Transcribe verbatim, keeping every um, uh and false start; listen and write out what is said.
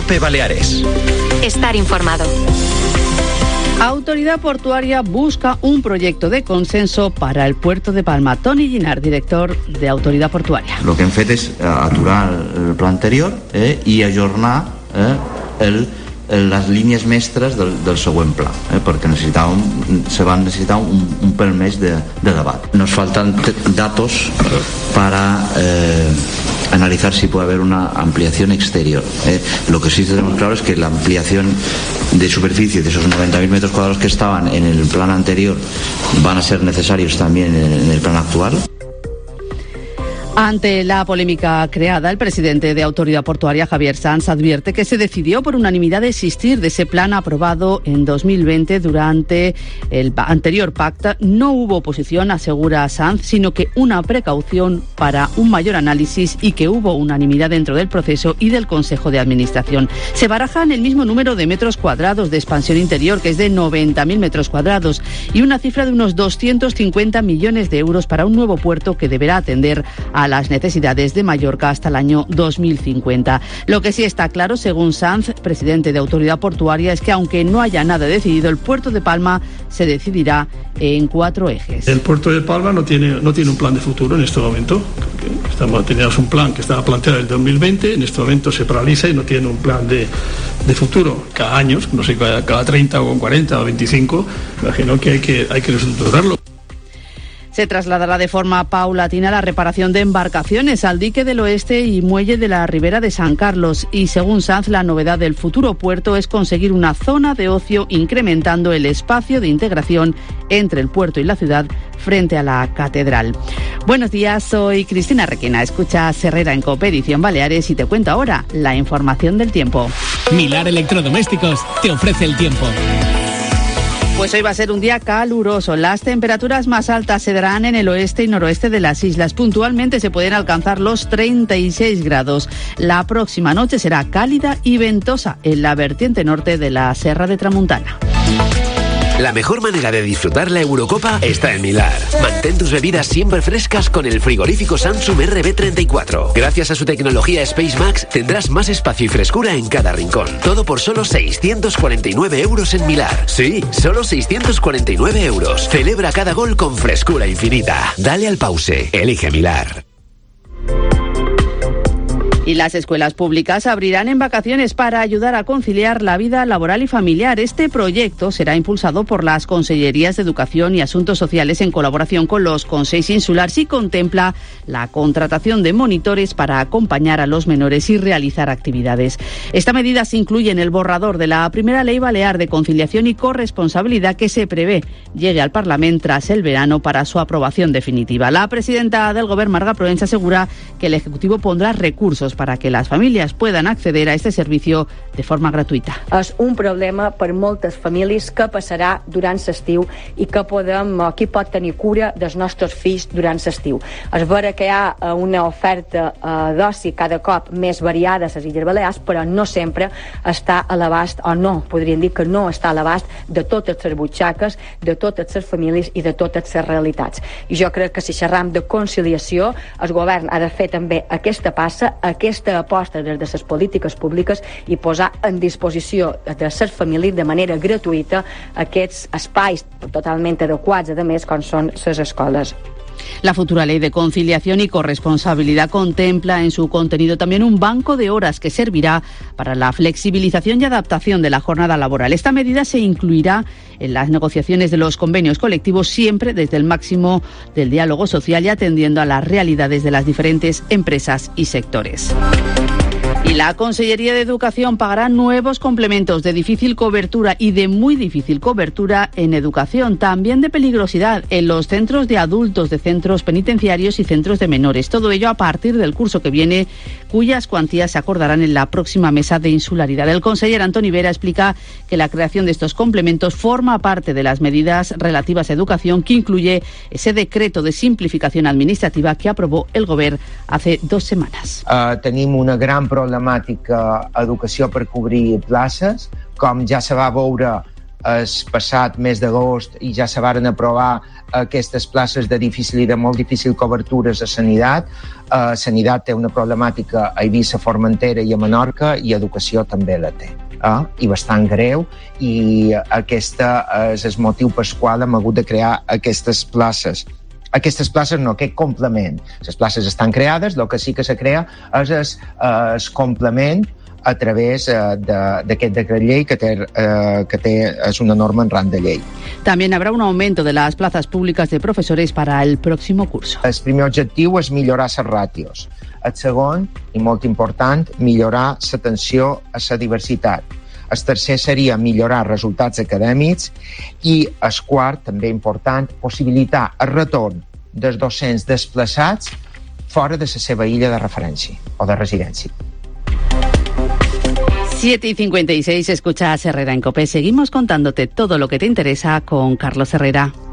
COPE Baleares. Estar informado. Autoridad Portuaria busca un proyecto de consenso para el puerto de Palma. Toni Guinart, director de Autoridad Portuaria. Lo que hem fet és aturar el pla anterior eh, i ajornar eh, el, el, les línies mestres del, del següent pla, eh, perquè necessitàvem, se van necessitar un, un pèl més de, de debat. Nos faltan datos para eh, analizar si puede haber una ampliación exterior. Eh, lo que sí tenemos claro es que la ampliación de superficie de esos noventa mil metros cuadrados que estaban en el plan anterior van a ser necesarios también en, en el plan actual. Ante la polémica creada, el presidente de Autoridad Portuaria, Javier Sanz, advierte que se decidió por unanimidad desistir de ese plan aprobado en dos mil veinte durante el anterior pacto. No hubo oposición, asegura Sanz, sino que una precaución para un mayor análisis y que hubo unanimidad dentro del proceso y del Consejo de Administración. Se barajan el mismo número de metros cuadrados de expansión interior, que es de noventa mil metros cuadrados, y una cifra de unos doscientos cincuenta millones de euros para un nuevo puerto que deberá atender a las necesidades de Mallorca hasta el año dos mil cincuenta. Lo que sí está claro, según Sanz, presidente de Autoridad Portuaria, es que aunque no haya nada decidido, el puerto de Palma se decidirá en cuatro ejes. El puerto de Palma no tiene, no tiene un plan de futuro en este momento. Estamos, teníamos un plan que estaba planteado en el dos mil veinte, en este momento se paraliza y no tiene un plan de, de futuro. Cada año, no sé, cada, cada treinta o cuarenta o veinticinco, imagino que hay que, hay que reestructurarlo. Se trasladará de forma paulatina la reparación de embarcaciones al dique del Oeste y muelle de la Ribera de San Carlos. Y según Sanz, la novedad del futuro puerto es conseguir una zona de ocio incrementando el espacio de integración entre el puerto y la ciudad frente a la catedral. Buenos días, soy Cristina Requena. Escucha Herrera en COPE, edición Baleares, y te cuento ahora la información del tiempo. Milar Electrodomésticos te ofrece el tiempo. Pues hoy va a ser un día caluroso. Las temperaturas más altas se darán en el oeste y noroeste de las islas. Puntualmente se pueden alcanzar los treinta y seis grados. La próxima noche será cálida y ventosa en la vertiente norte de la Serra de Tramuntana. La mejor manera de disfrutar la Eurocopa está en Milar. Mantén tus bebidas siempre frescas con el frigorífico Samsung R B treinta y cuatro. Gracias a su tecnología Space Max tendrás más espacio y frescura en cada rincón. Todo por solo seiscientos cuarenta y nueve euros en Milar. Sí, solo seiscientos cuarenta y nueve euros. Celebra cada gol con frescura infinita. Dale al pause. Elige Milar. Y las escuelas públicas abrirán en vacaciones para ayudar a conciliar la vida laboral y familiar. Este proyecto será impulsado por las Consellerías de Educación y Asuntos Sociales en colaboración con los Consells Insulars y contempla la contratación de monitores para acompañar a los menores y realizar actividades. Esta medida se incluye en el borrador de la primera Ley Balear de Conciliación y Corresponsabilidad que se prevé llegue al Parlamento tras el verano para su aprobación definitiva. La presidenta del Govern, Marga Proens, asegura que el Ejecutivo pondrà recursos para que las familias puedan acceder a este servicio de forma gratuïta. És un problema per moltes famílies que passarà durant l'estiu i que podem, qui pot tenir cura dels nostres fills durant l'estiu. És vera que hi ha una oferta d'oci cada cop més variada a les Illes Balears, però no sempre està a l'abast, o no, podríem dir que no està a l'abast de totes les butxaques, de totes les famílies i de totes les realitats. I jo crec que si xerram de conciliació, el govern ha de fer també aquesta passa, aquesta aposta des de les polítiques públiques i posar en disposició de les famílies de manera gratuïta aquests espais totalment adequats, a més, com són les escoles. La futura Ley de Conciliación y Corresponsabilidad contempla en su contenido también un banco de horas que servirá para la flexibilización y adaptación de la jornada laboral. Esta medida se incluirá en las negociaciones de los convenios colectivos siempre desde el máximo del diálogo social y atendiendo a las realidades de las diferentes empresas y sectores. Y la Consellería de Educación pagará nuevos complementos de difícil cobertura y de muy difícil cobertura en educación, también de peligrosidad en los centros de adultos, de centros penitenciarios y centros de menores. Todo ello a partir del curso que viene, cuyas cuantías se acordarán en la próxima mesa de insularidad. El conseller Antoni Vera explica que la creación de estos complementos forma parte de las medidas relativas a educación que incluye ese decreto de simplificación administrativa que aprobó el Govern hace dos semanas. Uh, tenim una gran problemàtica a educació per cobrir places, com ja se va veure el passat mes d'agost i ja se varen aprovar aquestes places de difícil i de molt difícil cobertures a Sanitat. Uh, Sanitat té una problemàtica a Eivissa, Formentera i a Menorca, i Educació també la té. Eh? I bastant greu, i aquest és el motiu pel qual hem hagut de crear aquestes places. Aquestes places no, aquest complement. Les places estan creades, el que sí que se crea és el, el complement a través eh, d'aquest decret llei que, té, eh, que té, es una norma en rang de llei. También habrá un aumento de las plazas públicas de profesores para el próximo curso. El primer objectiu és millorar les ràtios. El segon, i molt important, millorar l'atenció a la diversitat. El tercer seria millorar resultats acadèmics i el quart, també important, possibilitar el retorn dels docents desplaçats fora de la seva illa de referència o de residència. siete y cincuenta y seis, escuchas Herrera en COPE. Seguimos contándote todo lo que te interesa con Carlos Herrera.